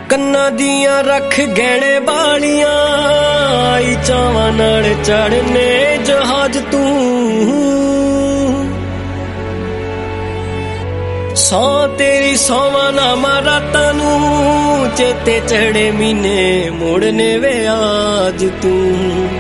ਕੰਨਾਂ ਦੀਆਂ ਰੱਖ ਗਹਿਣੇ ਵਾਲੀਆਂ ਆਈ ਚਾਵਾਂ ਨਾਲ ਚੜਨੇ ਜਹਾਜ਼ ਤੂੰ ਸੌ ਤੇਰੀ ਸੌਵਾਂ ਨਾਮਾਂ ਰਾਤਾਂ ਨੂੰ ਚੇਤੇ ਚੜੇ ਮਹੀਨੇ ਮੋੜਨੇ ਵੇ ਅੱਜ ਤੂੰ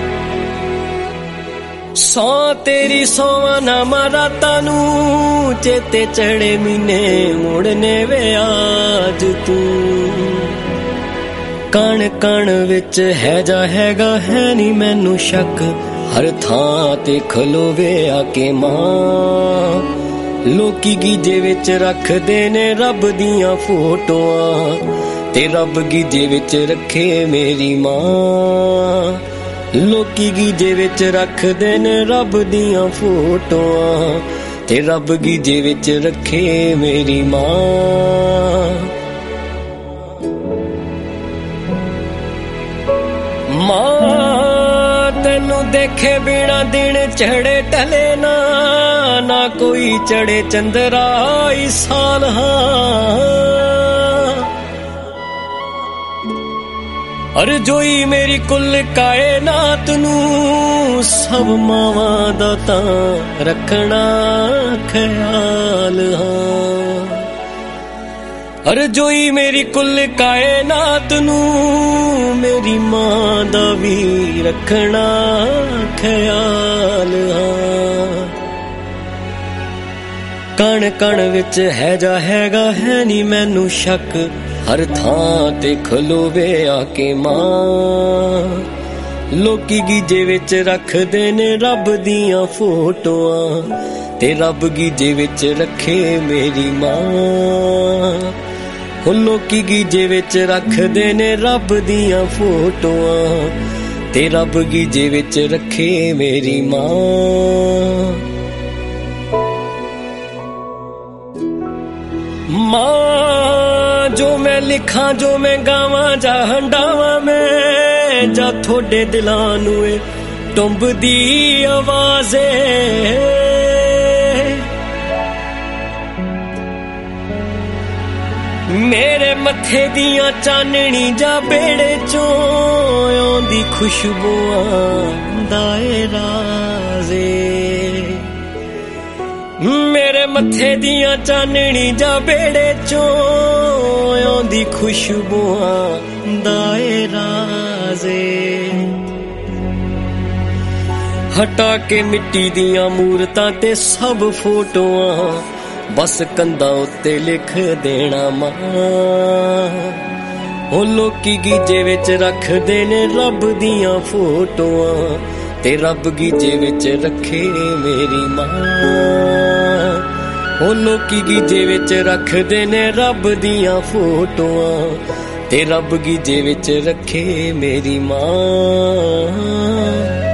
ਸੌ ਤੇਰੀ ਸੌਵਾਂ ਨਾਮਾਂ ਰਾਤਾਂ ਨੂੰ ਚੇਤੇ ਚੜੇ ਮਹੀਨੇ ਮੋੜਨੇ ਵੇ ਅੱਜ ਤੂੰ ਕਣ ਕਣ ਵਿੱਚ ਹੈ ਜਾ ਹੈਗਾ ਹੈ ਨੀ ਮੈਨੂੰ ਸ਼ੱਕ ਹਰ ਥਾਂ ਤੇ ਖਲੋਵੇ ਆ ਕੇ ਮਾਂ ਲੋਕੀ ਗੀਜੇ ਵਿੱਚ ਰੱਖਦੇ ਨੇ ਰੱਬ ਦੀਆਂ ਫੋਟੋਆਂ ਤੇ ਰੱਬ ਗੀਜੇ ਵਿੱਚ ਰੱਖੇ ਮੇਰੀ ਮਾਂ ਲੋਕੀ ਗੀਜੇ ਵਿੱਚ ਰੱਖਦੇ ਨੇ ਰੱਬ ਦੀਆਂ ਫੋਟੋਆਂ ਤੇ ਰੱਬ ਗੀਜੇ ਵਿੱਚ ਰੱਖੇ ਮੇਰੀ ਮਾਂ ਤੈਨੂੰ ਦੇਖੇ ਬਿਨਾ ਦਿਨ ਚੜੇ ਟਲੇ ਨਾ ਕੋਈ ਚੜੇ ਚੰਦਰਾ ਇਸ ਸਾਲ ਅਰਜ਼ੋਈ ਮੇਰੀ ਕੁੱਲ ਕਾਇਨਾਤ ਨੂੰ ਸਭ ਮਾਵਾਂ ਦਾ ਤਾਂ ਰੱਖਣਾ ਖਿਆਲ ਅਰਜ਼ੋਈ ਮੇਰੀ ਕੁੱਲ ਕਾਇਨਾਤ ਨੂੰ ਮੇਰੀ ਮਾਂ ਦਾ ਵੀ ਰੱਖਣਾ ਖਿਆਲ ਕਣ ਕਣ ਵਿੱਚ ਹੈ ਜਾ ਹੈਗਾ ਹੈ ਨੀ ਮੈਨੂੰ ਸ਼ੱਕ ਹਰ ਥਾਂ ਤੇ ਖਲੋਵੇ ਆ ਕੇ ਮਾਂ ਲੋਕੀ ਗੀਜੇ ਵਿੱਚ ਰੱਖਦੇ ਨੇ ਰੱਬ ਦੀਆਂ ਫੋਟੋਆਂ ਤੇ ਰੱਬ ਗੀਜੇ ਵਿੱਚ ਰੱਖੇ ਮੇਰੀ ਮਾਂ ਲੋਕੀ ਗੀਜੇ ਵਿੱਚ ਰੱਖਦੇ ਨੇ ਰੱਬ ਦੀਆਂ ਫੋਟੋਆਂ ਤੇ ਰੱਬ ਗੀਜੇ ਵਿੱਚ ਰੱਖੇ ਮੇਰੀ ਮਾਂ ਜੋ ਮੈਂ ਲਿਖਾਂ ਜੋ ਮੈਂ ਗਾਵਾਂ ਜਾਂ ਹੰਡਾਵਾਂ ਮੈਂ ਜਾਂ ਤੁਹਾਡੇ ਦਿਲਾਂ ਨੂੰ ਏ ਟੁੰਬਦੀ ਆਵਾਜ਼ ਮੇਰੇ ਮੱਥੇ ਦੀਆਂ ਚਾਨਣੀ ਜਾਂ ਬੇੜੇ ਚੋਂ ਆਉਂਦੀ ਖੁਸ਼ਬੂਆਂ ਦਾ ਏ ਰਾਜ਼ੇ ਮੇਰੇ ਮੱਥੇ ਦੀਆਂ ਚਾਨਣੀ ਜਾਂ ਬੇੜੇ ਚੋਂ ਆਉਂਦੀ ਖੁਸ਼ਬੂਆਂ ਦਾ ਏ ਰਾਜ਼ੇ ਹਟਾ ਕੇ ਮਿੱਟੀ ਦੀਆਂ ਮੂਰਤਾਂ ਤੇ ਸਭ ਫੋਟੋਆਂ ਬਸ ਕੰਧਾਂ ਉੱਤੇ ਲਿਖ ਦੇਣਾ ਮਾਂ ਉਹ ਲੋਕੀ ਗੀਜੇ ਵਿੱਚ ਰੱਖਦੇ ਨੇ ਰੱਬ ਦੀਆਂ ਫੋਟੋਆਂ ਤੇ ਰੱਬ ਗੀਜੇ ਵਿੱਚ ਰੱਖੇ ਮੇਰੀ ਮਾਂ ਉਹ ਲੋਕੀ ਗੀਜੇ ਵਿੱਚ ਰੱਖਦੇ ਨੇ ਰੱਬ ਦੀਆਂ ਫੋਟੋਆਂ ਤੇ ਰੱਬ ਗੀਜੇ ਵਿੱਚ ਰੱਖੇ ਮੇਰੀ ਮਾਂ